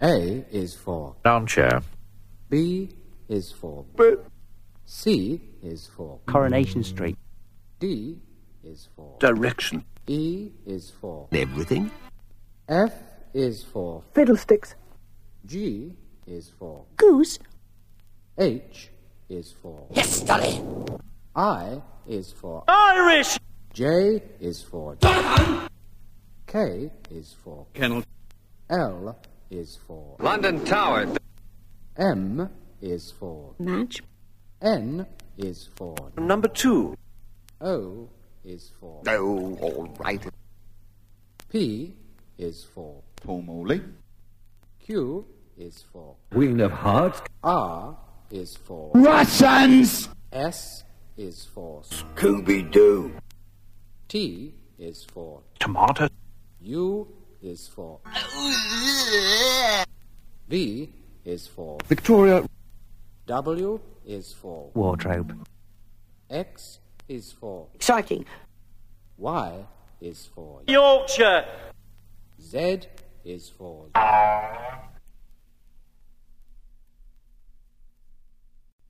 A is for armchair. B is for C is for Coronation Street. D is for Direction. E is for Everything. F is for Fiddlesticks. G is for Goose. H is for Yes, Dolly. I is for Irish. J is for K is for Kennel. L is for London Tower. M is for Match. N is for Number 2. O is for Oh, all right. P is for Paul Morley. Q is for Queen of Hearts. R is for Russians. S is for Scooby-Doo. T is for Tomato. U is for V is for Victoria. W is for Wardrobe. X is for Exciting. Y is for Yorkshire. Z is for